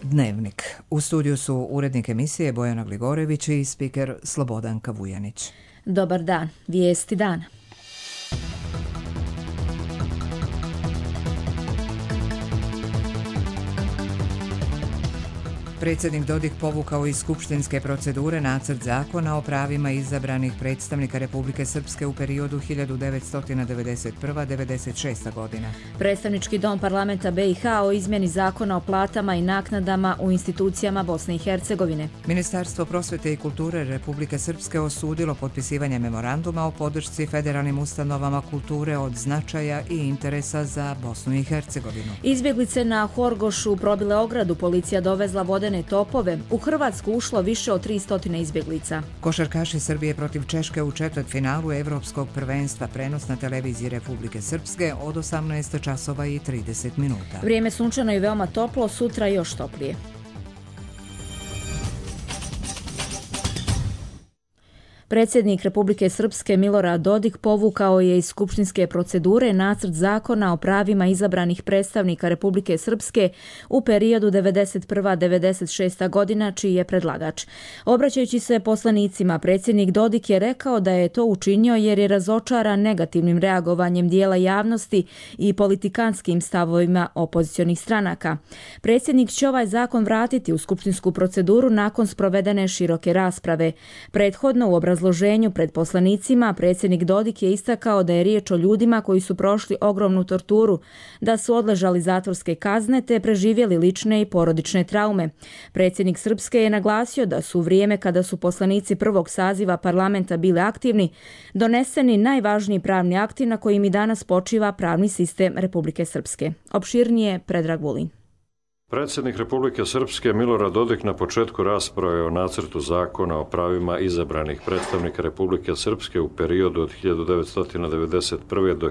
Dnevnik. U studiju su urednik emisije Bojana Gligorević i spiker Slobodanka Vujanić. Dobar dan, vijesti dana. Predsjednik Dodik povukao iz skupštinske procedure nacrt zakona o pravima izabranih predstavnika Republike Srpske u periodu 1991-1996. godina. Predstavnički dom parlamenta BiH o izmjeni zakona o platama i naknadama u institucijama Bosne i Hercegovine. Ministarstvo prosvete i kulture Republike Srpske osudilo potpisivanje memoranduma o podršci federalnim ustanovama kulture od značaja i interesa za Bosnu i Hercegovinu. Izbjeglice na Horgošu probile ogradu, policija dovezla vodene topove. U Hrvatsku ušlo više od 300 izbjeglica. Košarkaši Srbije protiv Češke u četvrtfinalu Evropskog prvenstva, prenos na televiziji Republike Srpske od 18 časova i 30 minuta. Vrijeme sunčano i veoma toplo, sutra još toplije. Predsjednik Republike Srpske Milorad Dodik povukao je iz skupštinske procedure nacrt zakona o pravima izabranih predstavnika Republike Srpske u periodu 1991-1996. godina, čiji je predlagač. Obraćajući se poslanicima, predsjednik Dodik je rekao da je to učinio jer je razočaran negativnim reagovanjem dijela javnosti i politikanskim stavovima opozicionih stranaka. Predsjednik će ovaj zakon vratiti u skupštinsku proceduru nakon sprovedene široke rasprave. Prethodno u obrazloženju pred poslanicima predsjednik Dodik je istakao da je riječ o ljudima koji su prošli ogromnu torturu, da su odležali zatvorske kazne te preživjeli lične i porodične traume. Predsjednik Srpske je naglasio da su u vrijeme kada su poslanici prvog saziva parlamenta bili aktivni, doneseni najvažniji pravni akti na kojim i danas počiva pravni sistem Republike Srpske. Opširnije Predrag Vulin. Predsjednik Republike Srpske Milorad Dodik na početku rasprave o nacrtu zakona o pravima izabranih predstavnika Republike Srpske u periodu od 1991. do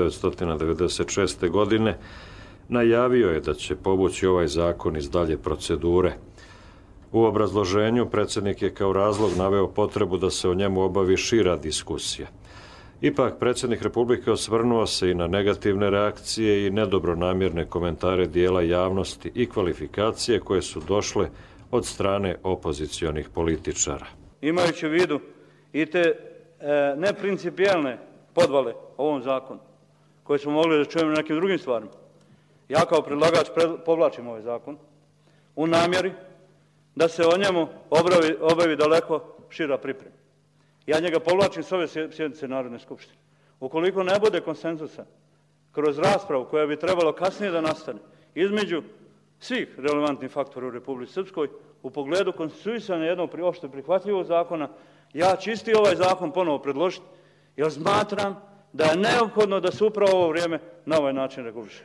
1996. godine najavio je da će povući ovaj zakon iz dalje procedure. U obrazloženju predsjednik je kao razlog naveo potrebu da se o njemu obavi šira diskusija. Ipak, predsjednik Republike osvrnuo se i na negativne reakcije i nedobronamjerne komentare dijela javnosti i kvalifikacije koje su došle od strane opozicionih političara. Imajući u vidu i te neprincipijelne podvale ovom zakonu, koje smo mogli da čujemo na nekim drugim stvarima, ja kao predlagač povlačim ovaj zakon u namjeri da se o njemu obavi daleko šira priprema. Ja njega povlačim s ove sjednice Narodne skupštine. Ukoliko ne bude konsenzusa kroz raspravu koja bi trebalo kasnije da nastane između svih relevantnih faktora u Republici Srpskoj u pogledu konstituisanja jednog opšte prihvatljivog zakona, ja ću isti ovaj zakon ponovo predložiti, jer smatram da je neophodno da se upravo ovo vrijeme na ovaj način reguliše.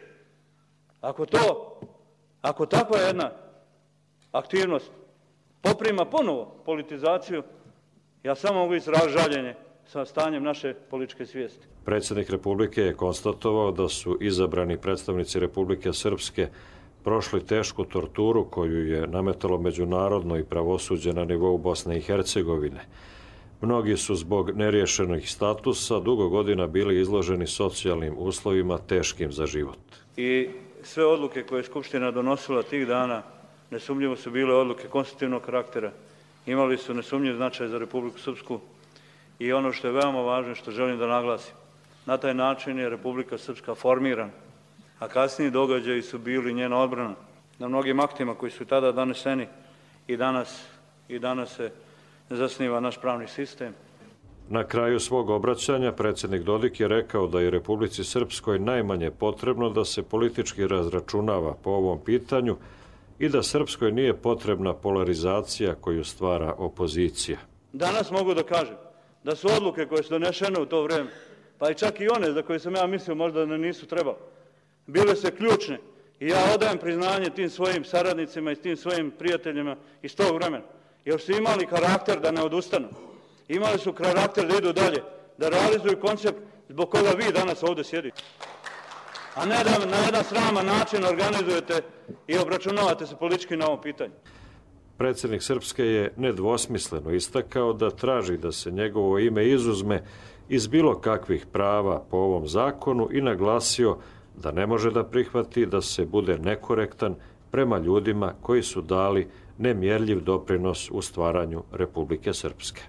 Ako takva jedna aktivnost poprima ponovo politizaciju, ja samo mogu izraziti žaljenje sa stanjem naše političke svijesti. Predsjednik Republike je konstatovao da su izabrani predstavnici Republike Srpske prošli tešku torturu koju je nametalo međunarodno i pravosuđe na nivou Bosne i Hercegovine. Mnogi su zbog neriješenih statusa dugo godina bili izloženi socijalnim uslovima teškim za život. I sve odluke koje je Skupština donosila tih dana nesumnjivo su bile odluke konstitutivnog karaktera. Imali su nesumnjiv značaj za Republiku Srpsku i ono što je veoma važno, što želim da naglasim, na taj način je Republika Srpska formirana, a kasniji događaji su bili njena odbrana na mnogim aktima koji su tada doneseni i danas se zasniva naš pravni sistem. Na kraju svog obraćanja predsjednik Dodik je rekao da je Republici Srpskoj najmanje potrebno da se politički razračunava po ovom pitanju i da Srpskoj nije potrebna polarizacija koju stvara opozicija. Danas mogu da kažem da su odluke koje su donešene u to vrijeme, pa i čak i one za koje sam ja mislio možda da nisu trebale, bile se ključne i ja odajem priznanje tim svojim saradnicima i tim svojim prijateljima iz tog vremena, jer su imali karakter da ne odustanu. Imali su karakter da idu dalje, da realizuju koncept zbog koga vi danas ovdje sjedite. A ne da na jedan sraman način organizujete i obračunavate se politički na ovom pitanju. Predsjednik Srpske je nedvosmisleno istakao da traži da se njegovo ime izuzme iz bilo kakvih prava po ovom zakonu i naglasio da ne može da prihvati da se bude nekorektan prema ljudima koji su dali nemjerljiv doprinos u stvaranju Republike Srpske.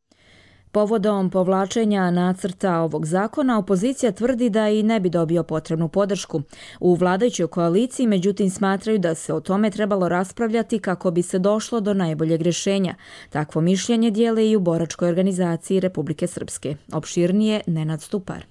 Povodom povlačenja nacrta ovog zakona, opozicija tvrdi da i ne bi dobio potrebnu podršku. U vladajućoj koaliciji, međutim, smatraju da se o tome trebalo raspravljati kako bi se došlo do najboljeg rješenja. Takvo mišljenje dijele i u boračkoj organizaciji Republike Srpske. Opširnije Nenad Stupar.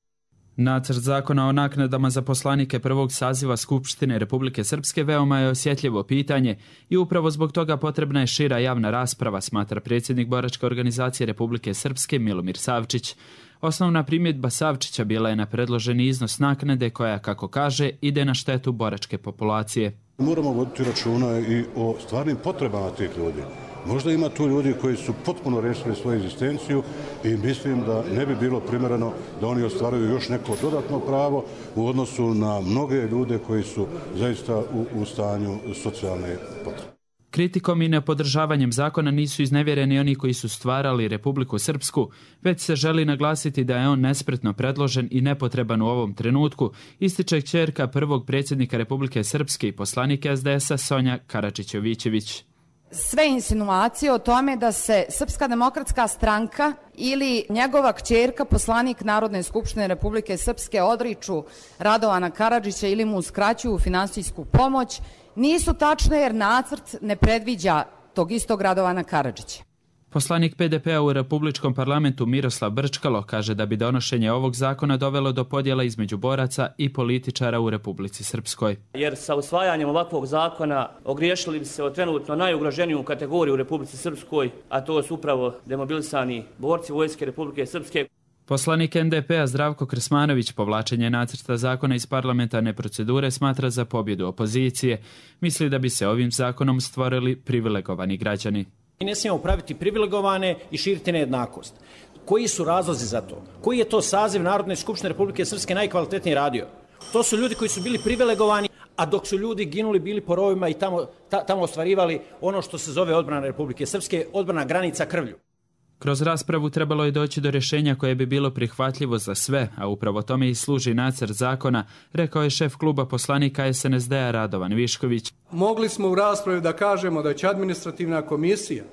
Nacrt zakona o naknadama za poslanike prvog saziva Skupštine Republike Srpske veoma je osjetljivo pitanje i upravo zbog toga potrebna je šira javna rasprava, smatra predsjednik boračke organizacije Republike Srpske Milomir Savčić. Osnovna primjedba Savčića bila je na predloženi iznos naknade koja, kako kaže, ide na štetu boračke populacije. Moramo voditi računa i o stvarnim potrebama tih ljudi. Možda ima tu ljudi koji su potpuno rešili svoju egzistenciju i mislim da ne bi bilo primjereno da oni ostvaruju još neko dodatno pravo u odnosu na mnoge ljude koji su zaista u stanju socijalne potrebe. Kritikom i nepodržavanjem zakona nisu iznevjereni oni koji su stvarali Republiku Srpsku, već se želi naglasiti da je on nespretno predložen i nepotreban u ovom trenutku, ističe kćerka prvog predsjednika Republike Srpske i poslanik SDS-a Sonja Karačić-Jovićević. Sve insinuacije o tome da se Srpska demokratska stranka ili njegova kćerka, poslanik Narodne skupštine Republike Srpske, odriču Radovana Karadžića ili mu uskraćuju finansijsku pomoć, nisu tačne jer nacrt ne predviđa tog istog Radovana Karadžića. Poslanik PDP-a u Republičkom parlamentu Miroslav Brčkalo kaže da bi donošenje ovog zakona dovelo do podjela između boraca i političara u Republici Srpskoj. Jer sa usvajanjem ovakvog zakona ogriješili bi se o trenutno najugroženiju kategoriju u Republici Srpskoj, a to su upravo demobilisani borci Vojske Republike Srpske. Poslanik NDP-a Zdravko Krsmanović povlačenje nacrta zakona iz parlamentarne procedure smatra za pobjedu opozicije. Misli da bi se ovim zakonom stvorili privilegovani građani. Mi ne smijemo praviti privilegovane i širiti nejednakost. Koji su razlozi za to? Koji je to saziv Narodne skupštine Republike Srpske najkvalitetnije radio? To su ljudi koji su bili privilegovani, a dok su ljudi ginuli, bili po rovima i tamo ostvarivali ono što se zove odbrana Republike Srpske, odbrana granica krvlju. Kroz raspravu trebalo je doći do rješenja koje bi bilo prihvatljivo za sve, a upravo tome i služi nacrt zakona, rekao je šef kluba poslanika SNSD-a Radovan Višković. Mogli smo u raspravi da kažemo da će administrativna komisija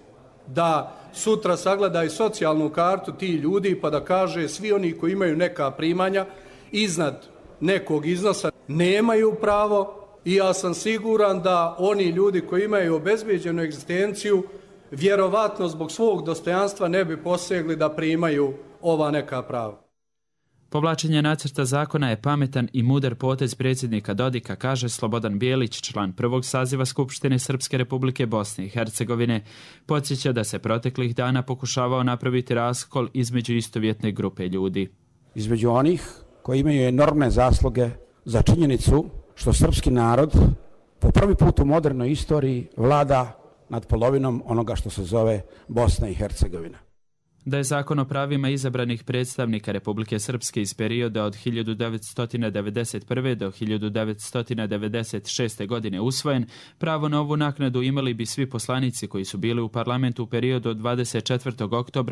da sutra sagleda i socijalnu kartu ti ljudi pa da kaže svi oni koji imaju neka primanja iznad nekog iznosa nemaju pravo i ja sam siguran da oni ljudi koji imaju obezbijeđenu egzistenciju vjerovatno zbog svog dostojanstva ne bi posegli da primaju ova neka prava. Povlačenje nacrta zakona je pametan i mudar potez predsjednika Dodika, kaže Slobodan Bijelić, član prvog saziva Skupštine Srpske Republike Bosne i Hercegovine. Podsjeća da se proteklih dana pokušavao napraviti raskol između istovjetne grupe ljudi. Između onih koji imaju enormne zasluge za činjenicu što srpski narod po prvi put u modernoj istoriji vlada nad polovinom onoga što se zove Bosna i Hercegovina. Da je zakon o pravima izabranih predstavnika Republike Srpske iz perioda od 1991. do 1996. godine usvojen, pravo na ovu naknadu imali bi svi poslanici koji su bili u parlamentu u periodu od 24. oktobra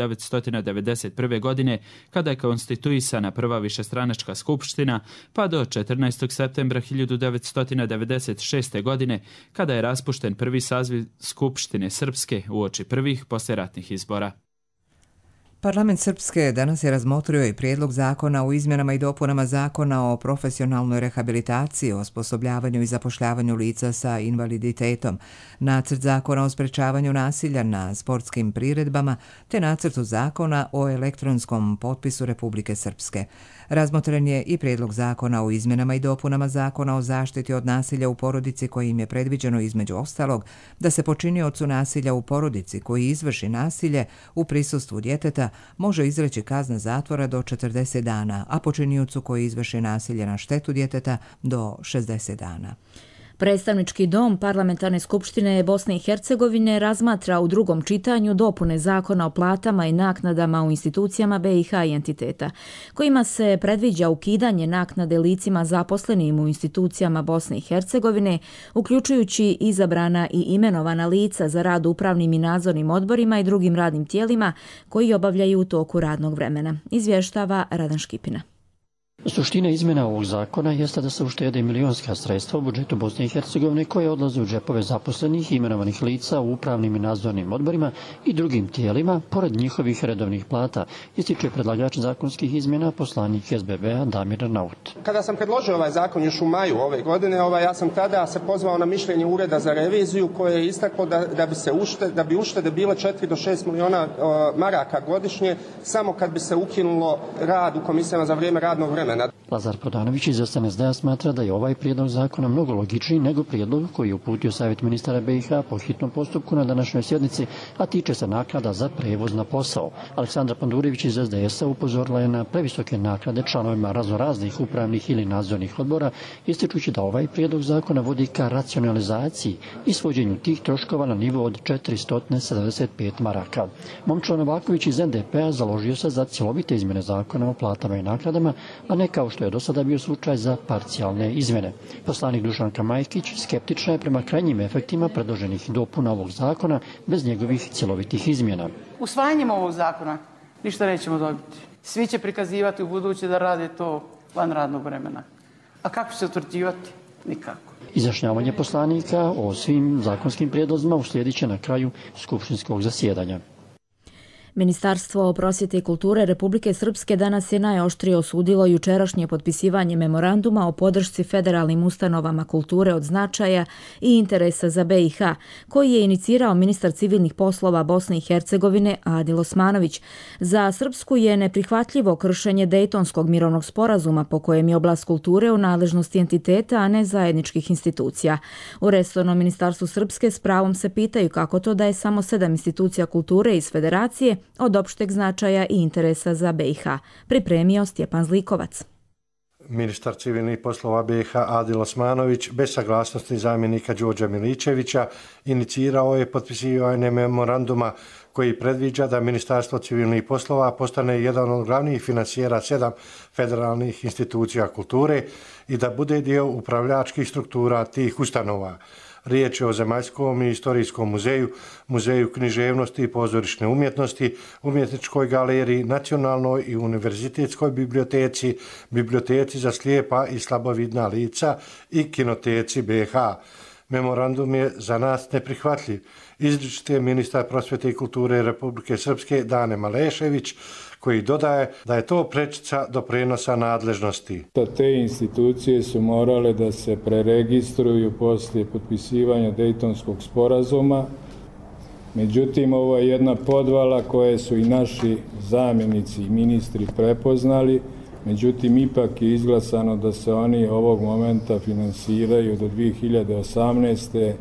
1991. godine, kada je konstituisana prva višestranačka skupština, pa do 14. septembra 1996. godine, kada je raspušten prvi saziv Skupštine Srpske uoči prvih poslijeratnih izbora. Parlament Srpske danas je razmotrio i prijedlog zakona o izmjenama i dopunama zakona o profesionalnoj rehabilitaciji, osposobljavanju i zapošljavanju lica sa invaliditetom, nacrt zakona o sprečavanju nasilja na sportskim priredbama te nacrtu zakona o elektronskom potpisu Republike Srpske. Razmotren je i prijedlog zakona o izmjenama i dopunama zakona o zaštiti od nasilja u porodici kojim je predviđeno između ostalog da se počiniocu nasilja u porodici koji izvrši nasilje u prisustvu djeteta može izreći kazna zatvora do 40 dana, a počiniocu koji izvrši nasilje na štetu djeteta do 60 dana. Predstavnički dom Parlamentarne skupštine Bosne i Hercegovine razmatra u drugom čitanju dopune zakona o platama i naknadama u institucijama BiH i entiteta, kojima se predviđa ukidanje naknade licima zaposlenim u institucijama Bosne i Hercegovine, uključujući izabrana i imenovana lica za rad u upravnim i nadzornim odborima i drugim radnim tijelima koji obavljaju u toku radnog vremena, izvještava Radan Škipina. Suština izmjena ovog zakona jeste da se uštede milionska sredstva u budžetu Bosne i Hercegovine koje odlaze u džepove zaposlenih i imenovanih lica u upravnim i nadzornim odborima i drugim tijelima, pored njihovih redovnih plata, ističe predlagač zakonskih izmjena, poslanik SBB-a Damir Naut. Kada sam predložio ovaj zakon još u maju ove godine, ja sam tada se pozvao na mišljenje Ureda za reviziju koje je istaklo da bi uštede bile 4 do 6 miliona maraka godišnje samo kad bi se ukinulo rad u komisijama za vrijeme radnog vremena. Lazar Prodanović iz SNSD-a smatra da je ovaj prijedlog zakona mnogo logičniji nego prijedlog koji je uputio Savjet ministara BiH po hitnom postupku na današnjoj sjednici, a tiče se naknada za prevoz na posao. Aleksandra Pandurević iz SDS-a upozorila je na previsoke naknade članovima raznoraznih upravnih ili nadzornih odbora, ističući da ovaj prijedlog zakona vodi ka racionalizaciji i svođenju tih troškova na nivo od 475 maraka. Momčilo Novaković iz NDP-a založio se za cjelovite izmjene zakona o platama i naknadama, a ne kao što je do sada bio slučaj za parcijalne izmjene. Poslanik Dušanka Majkić skeptična je prema krajnjim efektima predloženih dopuna ovog zakona bez njegovih cjelovitih izmjena. Usvajanjem ovog zakona ništa nećemo dobiti. Svi će prikazivati u buduće da rade to van radnog vremena. A kako će se utvrđivati? Nikako. Izjašnjavanje poslanika o svim zakonskim prijedlozima uslijedit će na kraju skupštinskog zasjedanja. Ministarstvo prosvjete i kulture Republike Srpske danas je najoštrije osudilo jučerašnje potpisivanje memoranduma o podršci federalnim ustanovama kulture od značaja i interesa za BiH, koji je inicirao ministar civilnih poslova Bosne i Hercegovine Adil Osmanović. Za Srpsku je neprihvatljivo kršenje Dejtonskog mirovnog sporazuma po kojem je oblast kulture u nadležnosti entiteta, a ne zajedničkih institucija. U resornom ministarstvu Srpske s pravom se pitaju kako to da je samo 7 institucija kulture iz federacije od opšteg značaja i interesa za BiH. Pripremio Stjepan Zlikovac. Ministar civilnih poslova BiH Adil Osmanović bez saglasnosti zamjenika Đorđa Miličevića inicirao je potpisivanje memoranduma koji predviđa da Ministarstvo civilnih poslova postane jedan od glavnih finansijera 7 federalnih institucija kulture i da bude dio upravljačkih struktura tih ustanova. Riječ je o Zemaljskom i istorijskom muzeju, muzeju književnosti i pozorišne umjetnosti, umjetničkoj galeriji, nacionalnoj i univerzitetskoj biblioteci, biblioteci za slijepa i slabovidna lica i kinoteci BiH. Memorandum je za nas neprihvatljiv, izričite ministar prosvjete i kulture Republike Srpske Dane Malešević, koji dodaje da je to prečica do prenosa nadležnosti. Te institucije su morale da se preregistruju poslije potpisivanja Dejtonskog sporazuma. Međutim, ovo je jedna podvala koje su i naši zamjenici i ministri prepoznali. Međutim, ipak je izglasano da se oni ovog momenta finansiraju do 2018.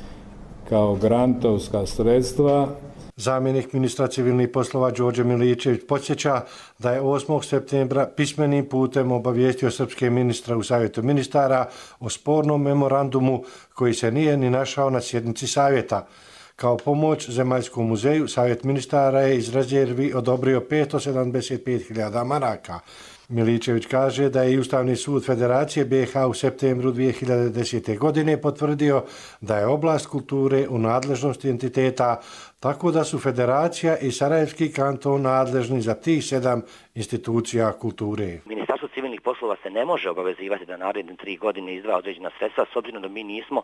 kao grantovska sredstva. Zamjenik ministra civilnih poslova Đorđe Miličević podsjeća da je 8. septembra pismenim putem obavijestio srpske ministra u Savjetu ministara o spornom memorandumu koji se nije ni našao na sjednici savjeta. Kao pomoć Zemaljskom muzeju, Savjet ministara je iz rezervi odobrio 575.000 maraka. Miličević kaže da je i Ustavni sud Federacije BiH u septembru 2010. godine potvrdio da je oblast kulture u nadležnosti entiteta, tako da su Federacija i Sarajevski kanton nadležni za tih 7 institucija kulture. Ministarstvo civilnih poslova se ne može obavezivati da naredne 3 godine izdvaja određena sredstva, s obzirom da mi nismo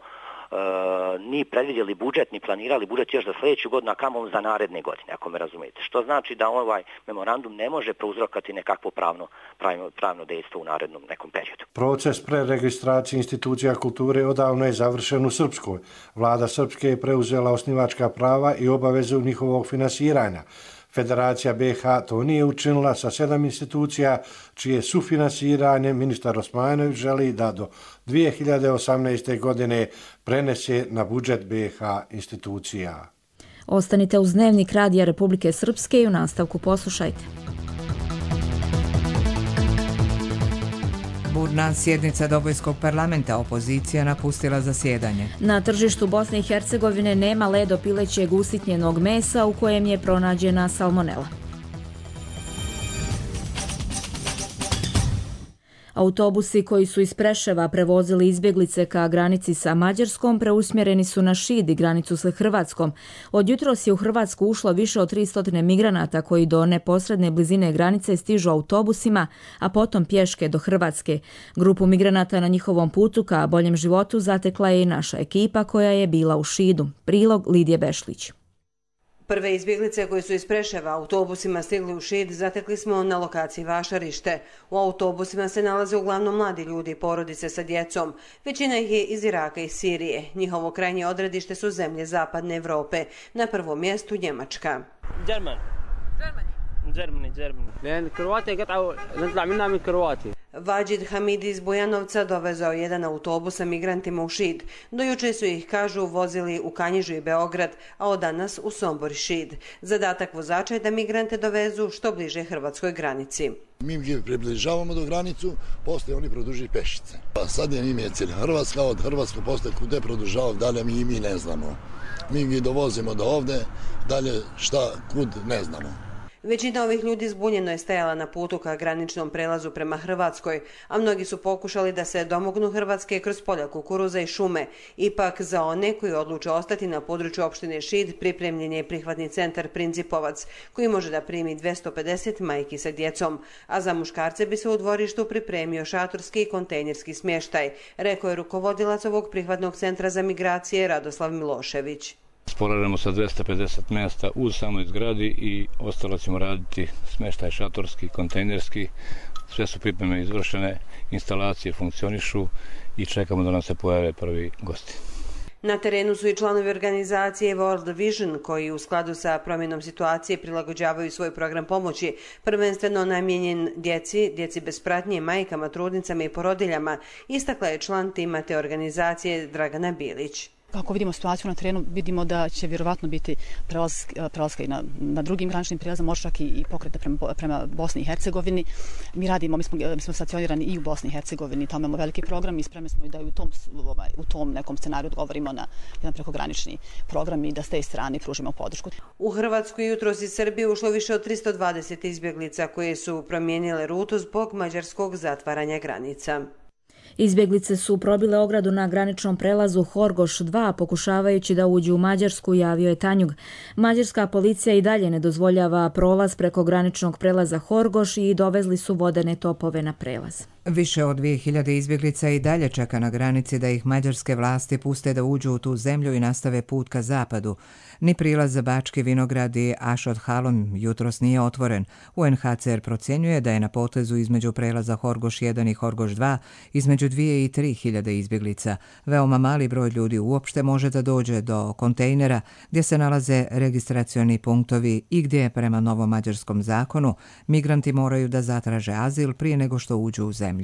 ni predvidjeli budžet, ni planirali budžet još za sljedeću godinu, a kamoli za naredne godine, ako me razumijete. Što znači da ovaj memorandum ne može prouzrokati nekakvo pravno dejstvo u narednom nekom periodu. Proces preregistracije institucija kulture odavno je završen u Srpskoj. Vlada Srpske je preuzela osnivačka prava i obavezu njihovog finansiranja. Federacija BiH to nije učinila sa 7 institucija, čije sufinansiranje ministar Osmanović želi da do 2018. godine prenese na budžet BiH institucija. Ostanite uz Dnevnik Radija Republike Srpske i u nastavku poslušajte. Burna sjednica Dobojskog parlamenta, opozicija napustila zasjedanje. Na tržištu Bosne i Hercegovine nema ledo pilećeg usitnjenog mesa u kojem je pronađena salmonela. Autobusi koji su iz Preševa prevozili izbjeglice ka granici sa Mađarskom preusmjereni su na Šid i granicu sa Hrvatskom. Od jutros je u Hrvatsku ušlo više od 300 migranata koji do neposredne blizine granice stižu autobusima, a potom pješke do Hrvatske. Grupu migranata na njihovom putu ka boljem životu zatekla je i naša ekipa koja je bila u Šidu. Prilog Lidije Bešlić. Prve izbjeglice koji su iz Preševa autobusima stigli u Šid zatekli smo na lokaciji Vašarište. U autobusima se nalaze uglavnom mladi ljudi i porodice sa djecom. Većina ih je iz Iraka i Sirije. Njihovo krajnje odredište su zemlje zapadne Evrope. Na prvom mjestu Njemačka. Vađid Hamidi iz Bojanovca dovezao jedan autobus sa migrantima u Šid. Do juče su ih, kažu, vozili u Kanjižu i Beograd, a od danas u Sombor i Šid. Zadatak vozača je da migrante dovezu što bliže hrvatskoj granici. Mi ih približavamo do granicu, poslije oni produži pešice. A sad je njim je cilj Hrvatska, od Hrvatske poslije kude produžava, dalje mi ne znamo. Mi ih dovozimo do ovde, dalje šta, kud, ne znamo. Većina ovih ljudi zbunjeno je stajala na putu ka graničnom prelazu prema Hrvatskoj, a mnogi su pokušali da se domognu Hrvatske kroz polja kukuruza i šume. Ipak za one koji odluče ostati na području opštine Šid pripremljen je prihvatni centar Principovac, koji može da primi 250 majki sa djecom, a za muškarce bi se u dvorištu pripremio šatorski i kontejnerski smještaj, rekao je rukovodilac ovog prihvatnog centra za migracije Radoslav Milošević. Sporadimo sa 250 mjesta u samoj zgradi i ostalo ćemo raditi smještaj šatorski, kontejnerski. Sve su pripreme izvršene, instalacije funkcionišu i čekamo da nam se pojave prvi gosti. Na terenu su i članovi organizacije World Vision koji u skladu sa promjenom situacije prilagođavaju svoj program pomoći, prvenstveno namijenjen djeci bez pratnje, majkama, trudnicama i porodiljama, istakla je član tima te organizacije Dragana Bilić. Kako vidimo situaciju na terenu, vidimo da će vjerovatno biti prelaska i na drugim graničnim prijelazima, možda čak i pokrete prema Bosni i Hercegovini. Mi radimo, mi smo stacionirani i u Bosni i Hercegovini, tamo imamo veliki program i spremni smo i da u tom nekom scenariju odgovorimo na jedan prekogranični program i da s te strane pružimo podršku. U Hrvatsku jutros iz Srbije ušlo više od 320 izbjeglica koje su promijenile rutu zbog mađarskog zatvaranja granica. Izbjeglice su probile ogradu na graničnom prelazu Horgoš 2, pokušavajući da uđu u Mađarsku, javio je Tanjug. Mađarska policija i dalje ne dozvoljava prolaz preko graničnog prelaza Horgoš i dovezli su vodene topove na prelaz. Više od 2000 izbjeglica i dalje čeka na granici da ih mađarske vlasti puste da uđu u tu zemlju i nastave put ka zapadu. Ni prilaz za Bački Vinograd i Ašot Halom jutros nije otvoren. UNHCR procjenjuje da je na potezu između prelaza Horgoš 1 i Horgoš 2 između 2 i 3000 izbjeglica. Veoma mali broj ljudi uopšte može da dođe do kontejnera gdje se nalaze registracioni punktovi i gdje, prema novom mađarskom zakonu, migranti moraju da zatraže azil prije nego što uđu u zemlju.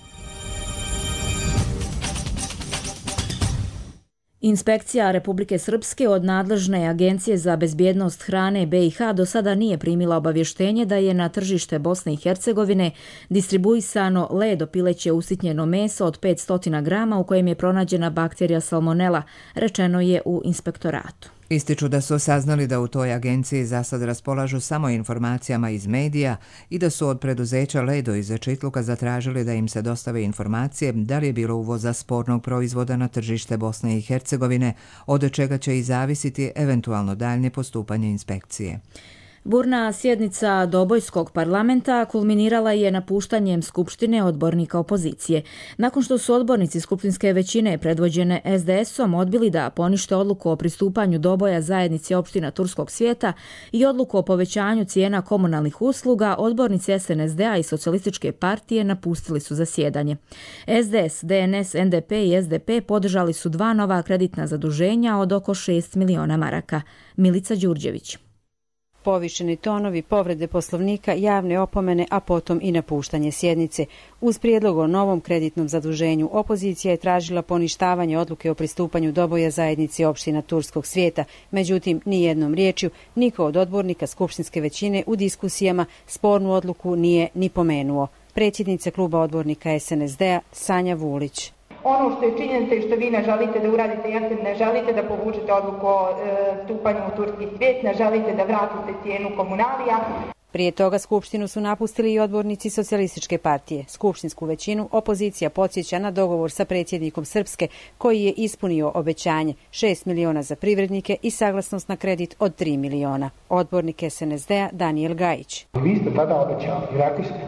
Inspekcija Republike Srpske od nadležne Agencije za bezbjednost hrane BiH do sada nije primila obavještenje da je na tržište Bosne i Hercegovine distribuisano ledo pileće usitnjeno meso od 500 grama u kojem je pronađena bakterija salmonela, rečeno je u inspektoratu. Ističu da su saznali da u toj agenciji za sad raspolažu samo informacijama iz medija i da su od preduzeća Ledo iz Čitluka zatražili da im se dostave informacije da li je bilo uvoza spornog proizvoda na tržište Bosne i Hercegovine, od čega će i zavisiti eventualno daljnje postupanje inspekcije. Burna sjednica Dobojskog parlamenta kulminirala je napuštanjem Skupštine odbornika opozicije. Nakon što su odbornici skupštinske većine predvođene SDS-om odbili da ponište odluku o pristupanju Doboja zajednici opština Turskog svijeta i odluku o povećanju cijena komunalnih usluga, odbornici SNSD-a i Socijalističke partije napustili su zasjedanje. SDS, DNS, NDP i SDP podržali su 2 nova kreditna zaduženja od oko 6 miliona maraka. Milica Đurđević. Povišeni tonovi, povrede poslovnika, javne opomene, a potom i napuštanje sjednice. Uz prijedlog o novom kreditnom zaduženju, opozicija je tražila poništavanje odluke o pristupanju Doboja zajednici opština Turskog svijeta. Međutim, ni jednom riječju niko od odbornika skupštinske većine u diskusijama spornu odluku nije ni pomenuo. Predsjednica kluba odbornika SNSD-a Sanja Vulić. Ono što je činjenica i što vi ne želite da uradite, jeste ne želite da povučete odluku o stupanju u turski svijet, ne želite da vratite cijenu komunalija. Prije toga skupštinu su napustili i odbornici Socijalističke partije. Skupštinsku većinu opozicija podsjeća na dogovor sa predsjednikom Srpske koji je ispunio obećanje 6 miliona za privrednike i saglasnost na kredit od 3 miliona. Odbornik SNSD-a Danijel Gajić. Vi ste tada obećali i rekli ste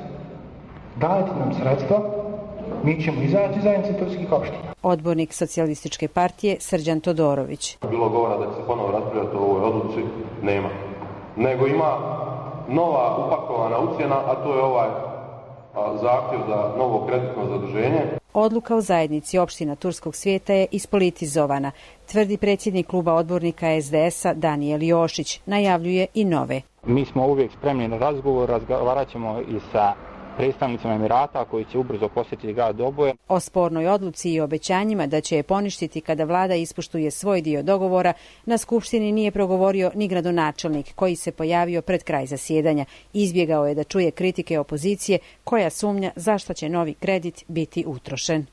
dajte nam sredstva, mi ćemo izaći iz zajednice turskih opština. Odbornik Socijalističke partije Srđan Todorović. Bilo govora da će se ponovo raspravljati o ovoj odluci, nema. Nego ima nova upakovana ucjena, a to je ovaj zahtjev za novo kreditno zaduženje. Odluka o zajednici opština Turskog svijeta je ispolitizovana, tvrdi predsjednik kluba odbornika SDS-a Danijel Jošić. Najavljuje i nove. Mi smo uvijek spremni na razgovor, razgovarat ćemo i sa predstavnicima Emirata koji će ubrzo posjetiti grad Doboje. O spornoj odluci i obećanjima da će je poništiti kada vlada ispoštuje svoj dio dogovora, na skupštini nije progovorio ni gradonačelnik koji se pojavio pred kraj zasjedanja. Izbjegao je da čuje kritike opozicije koja sumnja zašto će novi kredit biti utrošen.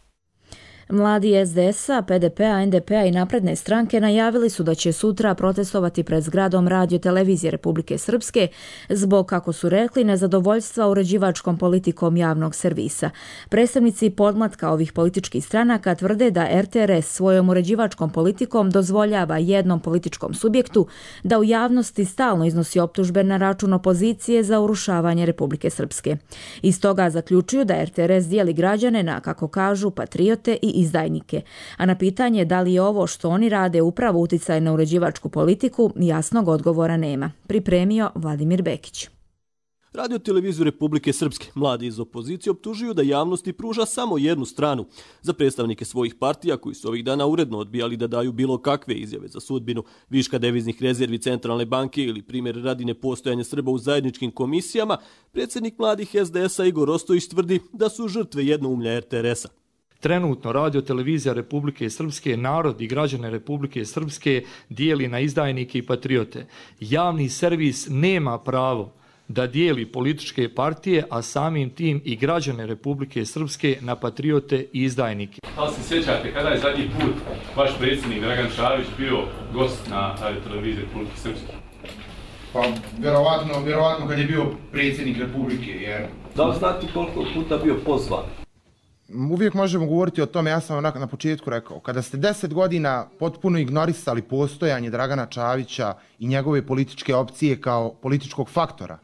Mladi SDS-a, PDP-a, NDP-a i Napredne stranke najavili su da će sutra protestovati pred zgradom Radio-televizije Republike Srpske zbog, kako su rekli, nezadovoljstva uređivačkom politikom javnog servisa. Predstavnici podmlatka ovih političkih stranaka tvrde da RTRS svojom uređivačkom politikom dozvoljava jednom političkom subjektu da u javnosti stalno iznosi optužbe na račun opozicije za urušavanje Republike Srpske. Iz toga zaključuju da RTRS dijeli građane na, kako kažu, patriote i izdajnike. A na pitanje da li je ovo što oni rade upravo uticaj na uređivačku politiku, jasnog odgovora nema. Pripremio Vladimir Bekić. Radio-televiziju Republike Srpske mladi iz opozicije optužuju da javnosti pruža samo jednu stranu. Za predstavnike svojih partija koji su ovih dana uredno odbijali da daju bilo kakve izjave za sudbinu viška deviznih rezervi Centralne banke ili primjer radi nepostojanja Srba u zajedničkim komisijama, predsjednik mladih SDS-a Igor Ostojić tvrdi da su žrtve jednoumlja RTRS-a. Trenutno Radio-televizija Republike Srpske, narod i građane Republike Srpske dijeli na izdajnike i patriote. Javni servis nema pravo da dijeli političke partije, a samim tim i građane Republike Srpske na patriote i izdajnike. Da li se sjećate kada je zadnji put vaš predsjednik Dragan Čavić bio gost na Radio-televiziji Republike Srpske? Pa, vjerovatno kad je bio predsjednik Republike, jer... Da li znate koliko puta bio pozvan? Uvijek možemo govoriti o tome, ja sam na početku rekao, kada ste 10 godina potpuno ignorisali postojanje Dragana Čavića i njegove političke opcije kao političkog faktora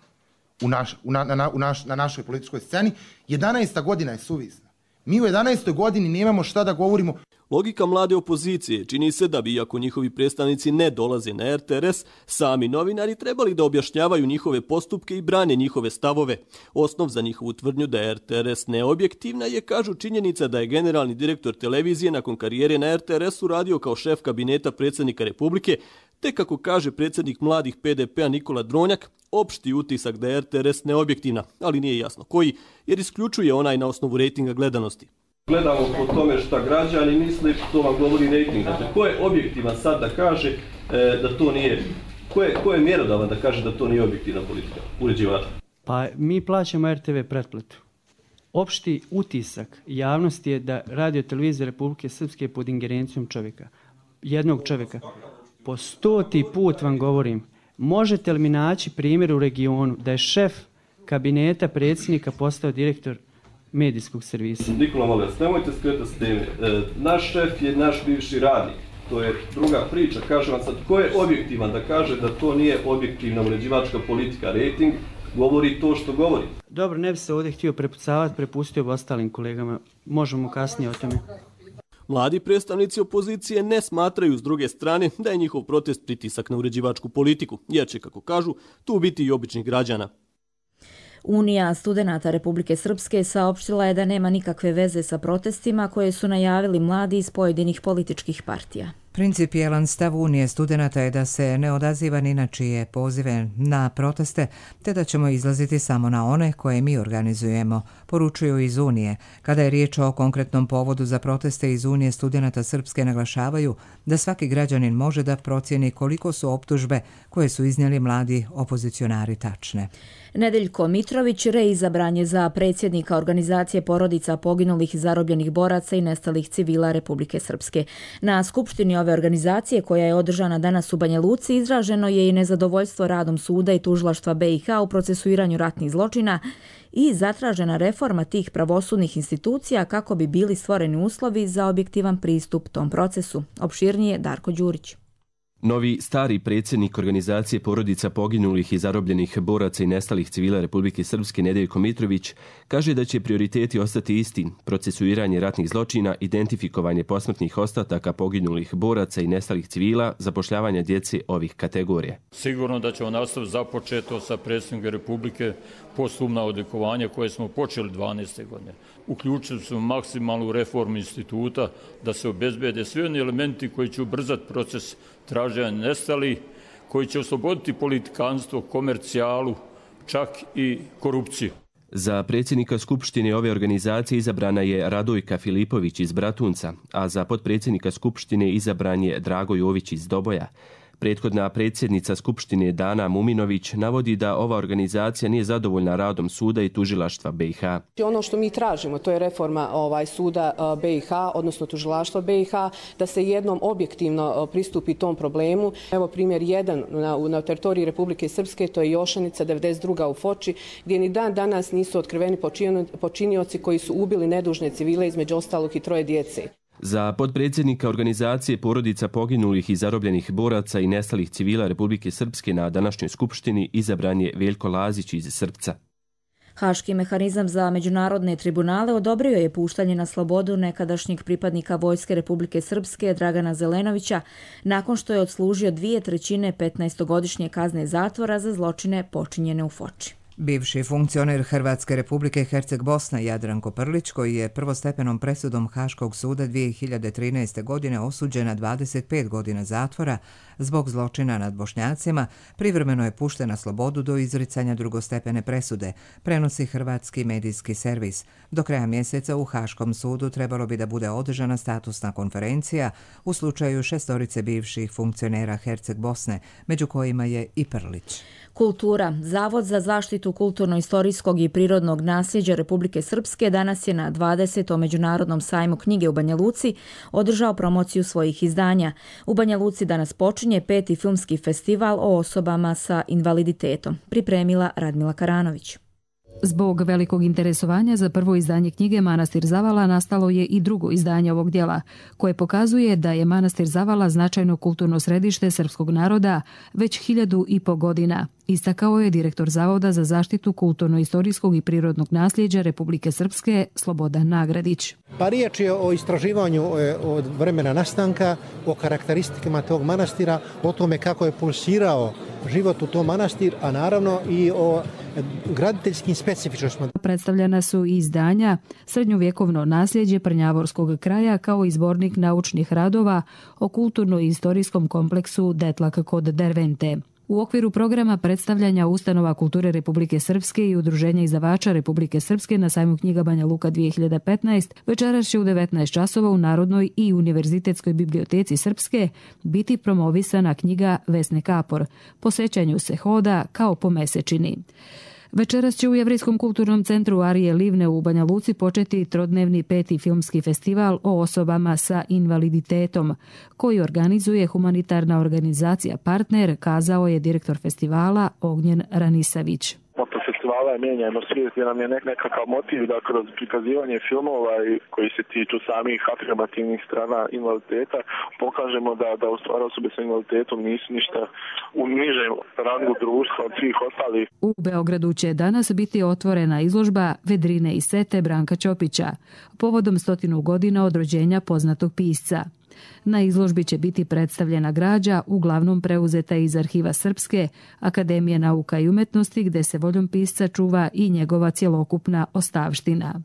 na našoj političkoj sceni, 11. godina je suvisna. Mi u 11. godini nemamo šta da govorimo. Logika mlade opozicije čini se da bi, iako njihovi predstavnici ne dolaze na RTRS, sami novinari trebali da objašnjavaju njihove postupke i brane njihove stavove. Osnov za njihovu tvrdnju da je RTRS neobjektivna je, kažu, činjenica da je generalni direktor televizije nakon karijere na RTRS-u radio kao šef kabineta predsjednika Republike, te, kako kaže predsjednik mladih PDP-a Nikola Dronjak, opšti utisak da je RTRS neobjektivna, ali nije jasno koji, jer isključuje onaj na osnovu rejtinga gledanosti. Gledamo po tome šta građani misle, to vam govori rejting. Dakle, ko je objektivan sad da kaže da to nije, ko je mjerodavan da kaže da to nije objektivna politika uređivača? Pa mi plaćamo RTV pretplatu. Opšti utisak javnosti je da Radio-televizija Republike Srpske je pod ingerencijom čovjeka. Jednog čovjeka. Po 100. put vam govorim, možete li mi naći primjer u regionu da je šef kabineta predsjednika postao direktor medijskog servisa? Nikola, molim vas, nemojte skretati s teme. Naš šef je naš bivši radnik. To je druga priča. Kažem vam sad, ko je objektivan da kaže da to nije objektivna uređivačka politika, rejting, govori to što govori. Dobro, ne bi se ovdje htio prepucavati, prepustio bi ostalim kolegama. Možemo kasnije o tome. Mladi predstavnici opozicije ne smatraju s druge strane da je njihov protest pritisak na uređivačku politiku, jer će, kako kažu, tu biti i običnih građana. Unija studenata Republike Srpske saopštila je da nema nikakve veze sa protestima koje su najavili mladi iz pojedinih političkih partija. Principijelan stav Unije studenata je da se ne odaziva ni na čije pozive na proteste, te da ćemo izlaziti samo na one koje mi organizujemo, poručuju iz Unije. Kada je riječ o konkretnom povodu za proteste, iz Unije studenata Srpske naglašavaju da svaki građanin može da procijeni koliko su optužbe koje su iznijeli mladi opozicionari tačne. Nedeljko Mitrović reizabran je za predsjednika organizacije porodica poginulih i zarobljenih boraca i nestalih civila Republike Srpske. Na skupštini ove organizacije, koja je održana danas u Banja Luci, izraženo je i nezadovoljstvo radom suda i tužilaštva BiH u procesuiranju ratnih zločina i zatražena reforma tih pravosudnih institucija kako bi bili stvoreni uslovi za objektivan pristup tom procesu. Opširnije Darko Đurić. Novi stari predsjednik organizacije porodica poginulih i zarobljenih boraca i nestalih civila Republike Srpske Nedeljko Mitrović kaže da će prioriteti ostati isti: procesuiranje ratnih zločina, identifikovanje posmrtnih ostataka poginulih boraca i nestalih civila, zapošljavanje djece ovih kategorija. Sigurno da ćemo nastaviti započeto sa predsjednikom Republike posthumna odlikovanja koje smo počeli 12. godine. Uključili smo maksimalnu reformu instituta da se obezbede svi oni elementi koji će ubrzati proces traženja nestalih, koji će osloboditi politikanstvo, komercijalu, čak i korupciju. Za predsjednika Skupštine ove organizacije izabrana je Radojka Filipović iz Bratunca, a za potpredsjednika Skupštine izabran je Drago Jović iz Doboja. Prethodna predsjednica Skupštine Dana Muminović navodi da ova organizacija nije zadovoljna radom suda i tužilaštva BiH. Ono što mi tražimo, to je reforma suda BiH, odnosno tužilaštva BiH, da se jednom objektivno pristupi tom problemu. Evo primjer jedan na teritoriji Republike Srpske, to je Jošanica 92. u Foči, gdje ni dan danas nisu otkriveni počinioci koji su ubili nedužne civile, između ostalog i 3 djece. Za potpredsjednika organizacije porodica poginulih i zarobljenih boraca i nestalih civila Republike Srpske na današnjoj skupštini izabran je Veljko Lazić iz Srpca. Haški mehanizam za međunarodne tribunale odobrio je puštanje na slobodu nekadašnjeg pripadnika Vojske Republike Srpske Dragana Zelenovića nakon što je odslužio 2/3 15-godišnje kazne zatvora za zločine počinjene u Foči. Bivši funkcioner Hrvatske Republike Herceg-Bosna Jadranko Prlić, koji je prvostepenom presudom Haškog suda 2013. godine osuđen na 25 godina zatvora zbog zločina nad Bošnjacima, privremeno je pušten na slobodu do izricanja drugostepene presude, prenosi hrvatski medijski servis. Do kraja mjeseca u Haškom sudu trebalo bi da bude održana statusna konferencija u slučaju 6 bivših funkcionera Herceg-Bosne, među kojima je i Prlić. Kultura. Zavod za zaštitu kulturno-istorijskog i prirodnog nasljeđa Republike Srpske danas je na 20. Međunarodnom sajmu knjige u Banja Luci održao promociju svojih izdanja. U Banja Luci danas počinje 5. filmski festival o osobama sa invaliditetom. Pripremila Radmila Karanović. Zbog velikog interesovanja za prvo izdanje knjige Manastir Zavala nastalo je i drugo izdanje ovog djela, koje pokazuje da je Manastir Zavala značajno kulturno središte srpskog naroda već 1500 godina. Istakao je direktor Zavoda za zaštitu kulturno-istorijskog i prirodnog nasljeđa Republike Srpske Slobodan Nagradić. Pa riječ je o istraživanju od vremena nastanka, o karakteristikama tog manastira, o tome kako je pulsirao život u tom manastir, a naravno i o graditeljskim specifičnostima. Predstavljena su i izdanja Srednjovjekovno nasljeđe Prnjavorskog kraja kao i zbornik naučnih radova o kulturno-istorijskom kompleksu Detlak kod Dervente. U okviru programa predstavljanja ustanova kulture Republike Srpske i Udruženja izdavača Republike Srpske na sajmu knjiga Banja Luka 2015 večeras će u 19 časova u Narodnoj i Univerzitetskoj biblioteci Srpske biti promovisana knjiga Vesne Kapor. Po sećanju se hoda kao po mesečini. Večeras će u Jevrijskom kulturnom centru Arije Livne u Banja Luci početi trodnevni 5. filmski festival o osobama sa invaliditetom, koji organizuje humanitarna organizacija Partner, kazao je direktor festivala Ognjen Ranisavić. Moto festivala je Mijenjajmo svijet, jer nam je nekakav motiv da kroz prikazivanje filmova koji se tiču samih afirmativnih strana invaliditeta pokažemo da u stvari osobe sa invaliditetom nisu ništa u nižem rangu društva od svih ostalih. U Beogradu će danas biti otvorena izložba Vedrine i sete Branka Ćopića povodom 100 godina od rođenja poznatog pisca. Na izložbi će biti predstavljena građa, uglavnom preuzeta iz Arhiva Srpske, Akademije nauka i umetnosti, gde se voljom pisca čuva i njegova cjelokupna ostavština.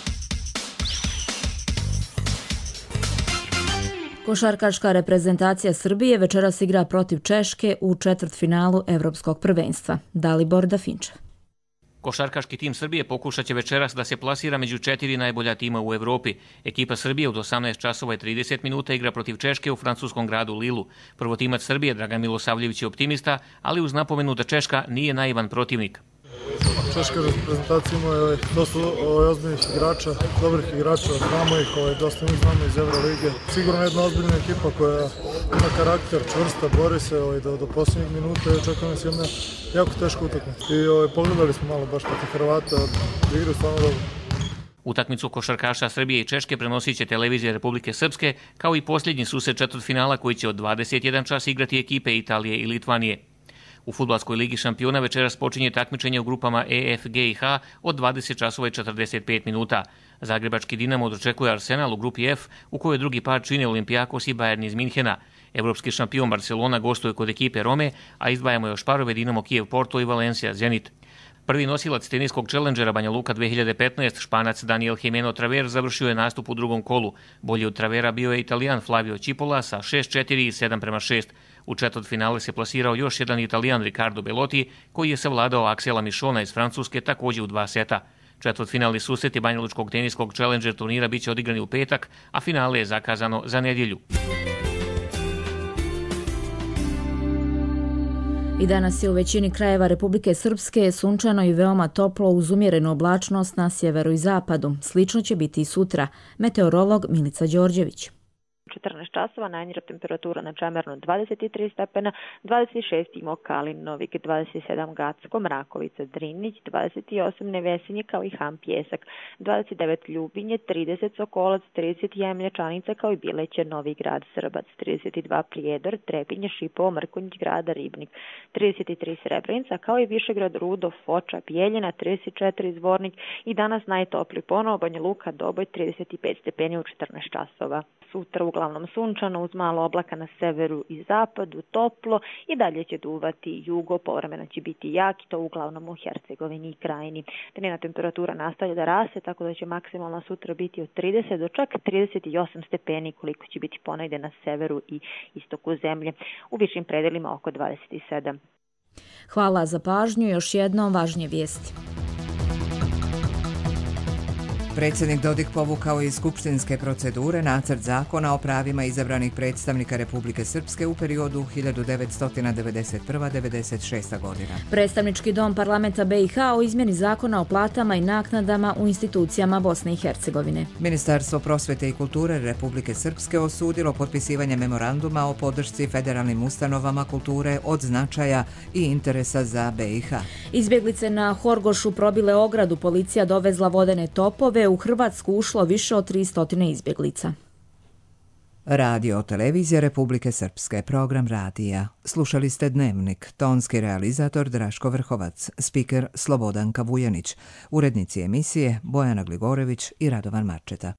Košarkaška reprezentacija Srbije večeras igra protiv Češke u četvrtfinalu Evropskog prvenstva. Dalibor Dafinčev. Košarkaški tim Srbije pokušat će večeras da se plasira među 4 najbolja tima u Evropi. Ekipa Srbije od 18 časova i 30 minuta igra protiv Češke u francuskom gradu Lilu. Prvotimac Srbije Dragan Milosavljević je optimista, ali uz napomenu da Češka nije naivan protivnik. Češka reprezentacija ima dosta ozbiljnih igrača, dobrih igrača, znamo ih, dosta njih znamo iz Evrolige. Sigurno jedna ozbiljna ekipa koja ima karakter, čvrsta, bori se do posljednjih minuta i očekuje nas jedna jako teška utakmica. I pogledali smo malo baš protiv Hrvata, igru stvarno dobro. Utakmicu košarkaša Srbije i Češke prenosit će televizija Republike Srpske, kao i posljednji susret četvrtfinala koji će od 21 čas igrati ekipe Italije i Litvanije. U Fudbalskoj ligi šampiona večeras počinje takmičenje u grupama E, F, G i H od 20 časova i 45 minuta. Zagrebački Dinamo dočekuje Arsenal u grupi F, u kojoj drugi par čine Olimpijakos i Bayern iz Minhena. Evropski šampion Barcelona gostuje kod ekipe Rome, a izdvajamo još parove Dinamo Kijev Porto i Valencia Zenit. Prvi nosilac teniskog Challengera Banja Luka 2015, Španac Daniel Jimeno Traver, završio je nastup u drugom kolu. Bolji od Travera bio je Italijan Flavio Cipolla sa 6-4 i 7-6. U četvrtfinale se plasirao još jedan Italijan Riccardo Belotti, koji je savladao Aksela Mišona iz Francuske također u 2 seta. Četvrtfinalni susreti banjalučkog teniskog Challenger turnira biće odigrani u petak, a finale je zakazano za nedjelju. I danas je u većini krajeva Republike Srpske sunčano i veoma toplo uz umjerenu oblačnost na sjeveru i zapadu. Slično će biti i sutra. Meteorolog Milica Đorđević. 14 časova, najniža temperatura na Čemernu 23 stepena, 26 Mokalin, Novik 27, Gacko, Mrakovica, Drinić 28, Nevesinje kao i Ham Pjesak, 29 Ljubinje, 30 Sokolac, 30 Jemlječanica kao i Bileće, Novi Grad, Srbac, 32 Prijedor, Trepinje, Šipovo, Mrkonjić, Grada, Ribnik, 33 Srebrenica kao i Višegrad, Rudo, Foča, Bijeljina, 34 Zvornik i danas najtopli ponovo Banja Luka, Doboj 35 stepeni u 14 časova. Sutra uglavnom sunčano uz malo oblaka na severu i zapadu, toplo i dalje će duvati jugo, povremeno će biti jak i to uglavnom u Hercegovini i Krajini. Dnevna temperatura nastavlja da raste, tako da će maksimalna sutra biti od 30 do čak 38 stepeni koliko će biti ponegde na severu i istoku zemlje. U višim predelima oko 27. Hvala za pažnju, još jednom važnije vijesti. Predsjednik Dodik povukao iz skupštinske procedure nacrt zakona o pravima izabranih predstavnika Republike Srpske u periodu 1991-96. godina. Predstavnički dom parlamenta BiH o izmjeni zakona o platama i naknadama u institucijama Bosne i Hercegovine. Ministarstvo prosvete i kulture Republike Srpske osudilo potpisivanje memoranduma o podršci federalnim ustanovama kulture od značaja i interesa za BiH. Izbjeglice na Horgošu probile ogradu, policija dovezla vodene topove, u Hrvatsku ušlo više od 300 izbjeglica. Radio televizija Republike Srpske, program radija. Slušali ste Dnevnik, tonski realizator Draško Vrhovac, spiker Slobodanka Vujanić, urednici emisije Bojana Gligorević i Radovan Marčeta.